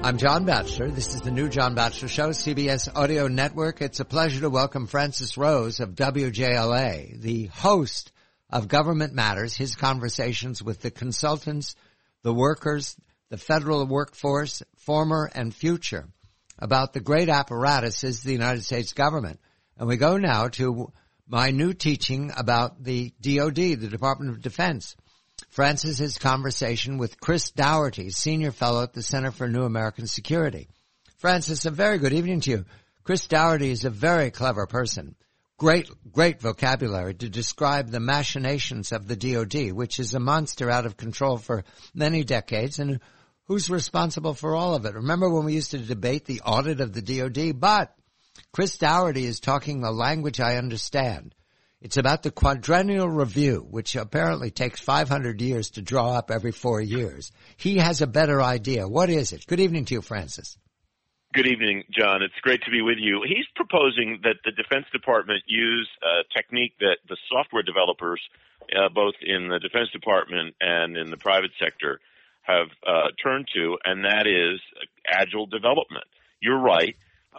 I'm John Batchelor. This is the new John Batchelor Show, CBS Audio Network. It's a pleasure to welcome Francis Rose of WJLA, the host of Government Matters, his conversations with the consultants, the workers, the federal workforce, former and future, about the great apparatuses of the United States government. And we go now to my new teaching about the DOD, the Department of Defense. Francis's conversation with Chris Dougherty, Senior Fellow at the Center for New American Security. Francis, a very good evening to you. Chris Dougherty is a very clever person. Great vocabulary to describe the machinations of the DOD, which is a monster out of control for many decades, and who's responsible for all of it. Remember when we used to debate the audit of the DOD? But Chris Dougherty is talking a language I understand. It's about the quadrennial review, which apparently takes 500 years to draw up every 4 years. He has a better idea. What is it? Good evening to you, Francis. Good evening, John. It's great to be with you. He's proposing that the Defense Department use a technique that the software developers, both in the Defense Department and in the private sector, have turned to, and that is agile development. You're right.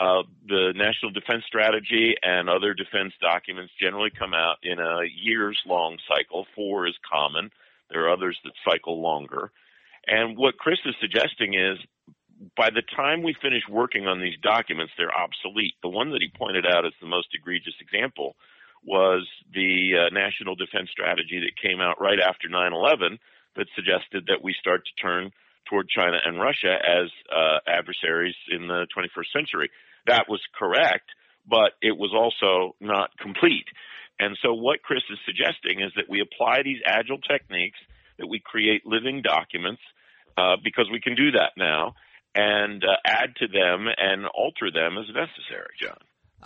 The National Defense Strategy and other defense documents generally come out in a years-long cycle. 4 is common. There are others that cycle longer. And what Chris is suggesting is by the time we finish working on these documents, they're obsolete. The one that he pointed out as the most egregious example was the National Defense Strategy that came out right after 9/11 that suggested that we start to turn toward China and Russia as adversaries in the 21st century. That was correct, but it was also not complete. And so what Chris is suggesting is that we apply these agile techniques, that we create living documents, because we can do that now, and add to them and alter them as necessary, John.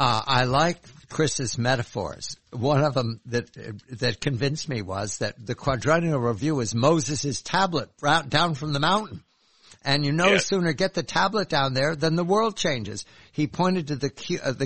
I like Chris's metaphors. One of them that convinced me was that the quadrennial review is Moses' tablet down from the mountain. And you no sooner get the tablet down there than the world changes. He pointed to the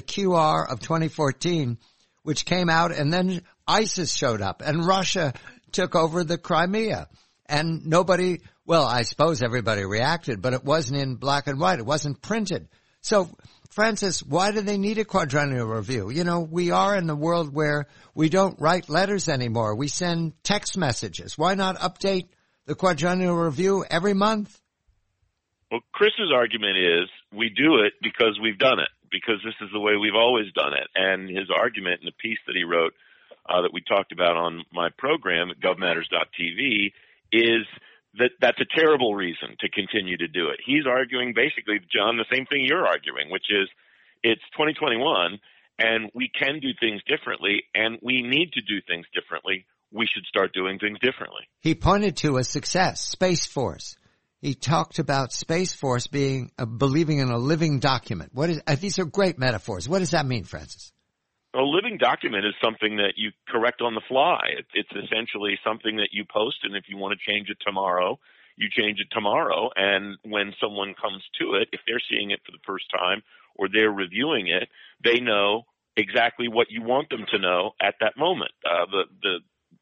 QR of 2014, which came out, and then ISIS showed up, and Russia took over the Crimea. And nobody, well, I suppose everybody reacted, but it wasn't in black and white. It wasn't printed. So, Francis, why do they need a quadrennial review? You know, we are in the world where we don't write letters anymore. We send text messages. Why not update the quadrennial review every month? Well, Chris's argument is we do it because we've done it, because this is the way we've always done it. And his argument in the piece that he wrote that we talked about on my program at govmatters.tv is that that's a terrible reason to continue to do it. He's arguing basically, John, the same thing you're arguing, which is it's 2021 and we can do things differently and we need to do things differently. We should start doing things differently. He pointed to a success, Space Force. He talked about Space Force being believing in a living document. These are great metaphors. What does that mean, Francis? A living document is something that you correct on the fly. It's essentially something that you post, and if you want to change it tomorrow, you change it tomorrow. And when someone comes to it, if they're seeing it for the first time or they're reviewing it, they know exactly what you want them to know at that moment. The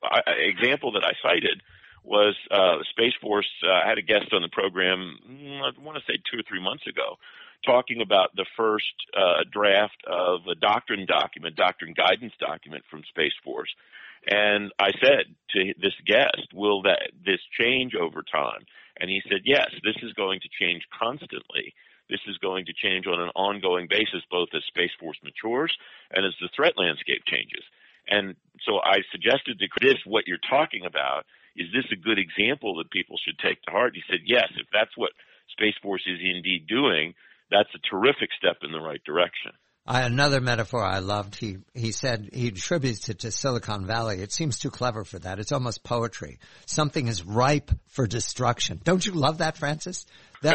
example that I cited was Space Force had a guest on the program, I want to say 2 or 3 months ago, talking about the first draft of a doctrine guidance document from Space Force. And I said to this guest, will this change over time? And he said, yes, this is going to change constantly. This is going to change on an ongoing basis, both as Space Force matures and as the threat landscape changes. And so I suggested to Chris, what you're talking about, is this a good example that people should take to heart? He said, yes, if that's what Space Force is indeed doing, that's a terrific step in the right direction. Another metaphor I loved, he said he attributes it to Silicon Valley. It seems too clever for that. It's almost poetry. Something is ripe for destruction. Don't you love that, Francis?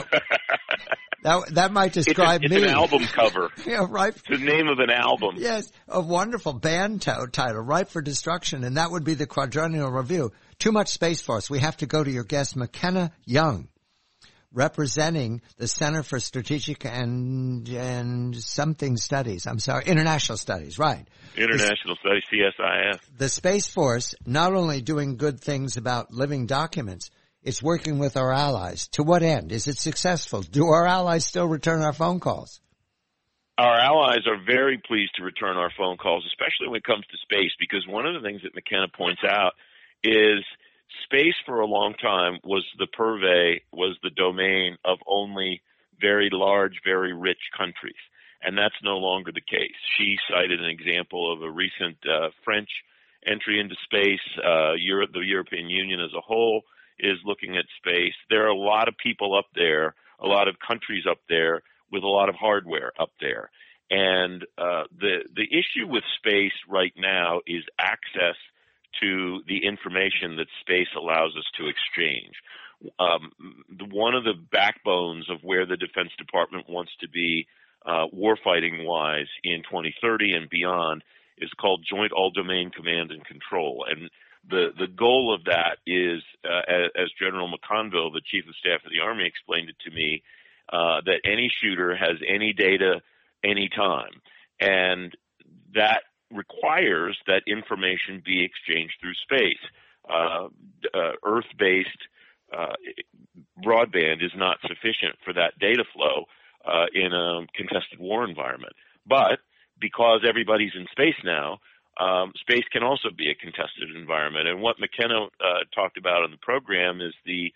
That might describe it's me. It's an album cover. Yeah, right. It's the name of an album. Yes, a wonderful band title, Ripe for Destruction, and that would be the quadrennial review. Too much Space Force. We have to go to your guest, McKenna Young, representing the Center for Strategic and something studies. I'm sorry, International Studies, right. International Studies, CSIS. The Space Force, not only doing good things about living documents, It's working with our allies. To what end? Is it successful? Do our allies still return our phone calls? Our allies are very pleased to return our phone calls, especially when it comes to space, because one of the things that McKenna points out is space for a long time was the domain of only very large, very rich countries. And that's no longer the case. She cited an example of a recent French entry into space. The European Union as a whole is looking at space. There are a lot of people up there, a lot of countries up there with a lot of hardware up there. And the issue with space right now is access to the information that space allows us to exchange. One of the backbones of where the Defense Department wants to be warfighting-wise in 2030 and beyond is called Joint All-Domain Command and Control. And the goal of that is, as General McConville, the Chief of Staff of the Army, explained it to me, that any shooter has any data anytime. And that requires that information be exchanged through space. Earth-based broadband is not sufficient for that data flow in a contested war environment. But because everybody's in space now, space can also be a contested environment. And what McKenna talked about in the program is the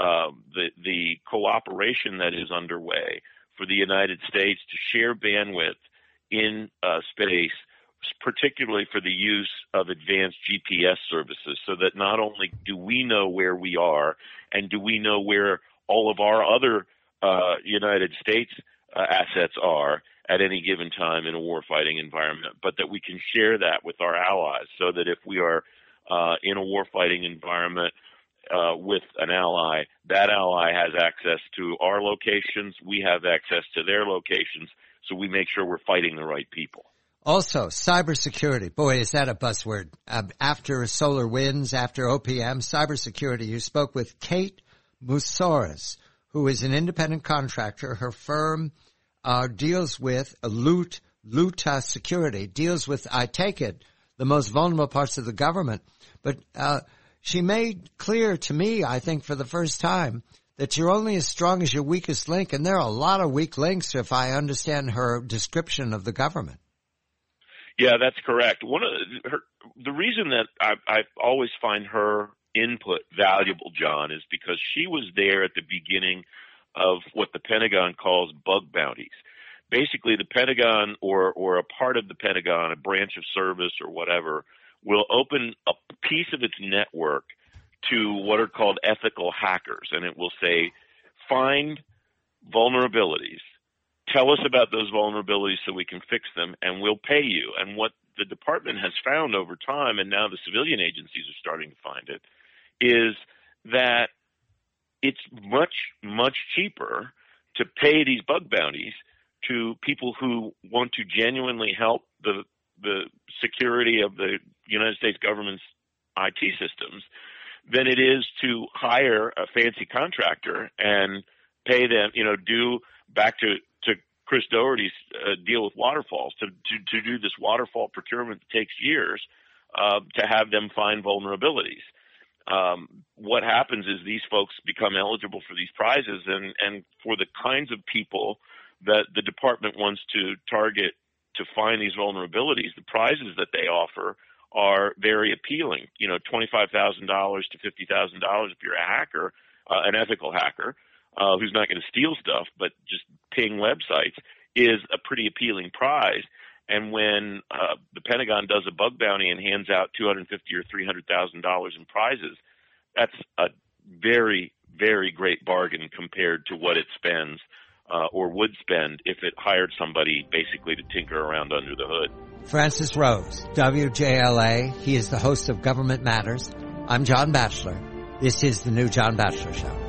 cooperation that is underway for the United States to share bandwidth in space, particularly for the use of advanced GPS services, so that not only do we know where we are and do we know where all of our other United States assets are at any given time in a warfighting environment, but that we can share that with our allies, so that if we are in a warfighting environment with an ally, that ally has access to our locations, we have access to their locations, so we make sure we're fighting the right people. Also, cybersecurity. Boy, is that a buzzword. After SolarWinds, after OPM, cybersecurity. You spoke with Kate Musaras, who is an independent contractor. Her firm deals with Luta Security, deals with, I take it, the most vulnerable parts of the government. But she made clear to me, I think for the first time, that you're only as strong as your weakest link. And there are a lot of weak links, if I understand her description of the government. Yeah, that's correct. The reason that I always find her input valuable, John, is because she was there at the beginning of what the Pentagon calls bug bounties. Basically, the Pentagon or a part of the Pentagon, a branch of service or whatever, will open a piece of its network to what are called ethical hackers, and it will say, find vulnerabilities. Tell us about those vulnerabilities so we can fix them, and we'll pay you. And what the department has found over time, and now the civilian agencies are starting to find it, is that it's much, much cheaper to pay these bug bounties to people who want to genuinely help the security of the United States government's IT systems than it is to hire a fancy contractor and pay them, do back to Chris Doherty's deal with waterfalls, to do this waterfall procurement that takes years to have them find vulnerabilities. What happens is these folks become eligible for these prizes, and for the kinds of people that the department wants to target to find these vulnerabilities, the prizes that they offer are very appealing. $25,000 to $50,000 if you're a hacker, an ethical hacker, who's not going to steal stuff, but just ping websites, is a pretty appealing prize. And when the Pentagon does a bug bounty and hands out $250,000 or $300,000 in prizes, that's a very, very great bargain compared to what it spends or would spend if it hired somebody basically to tinker around under the hood. Francis Rose, WJLA. He is the host of Government Matters. I'm John Batchelor. This is the new John Batchelor Show.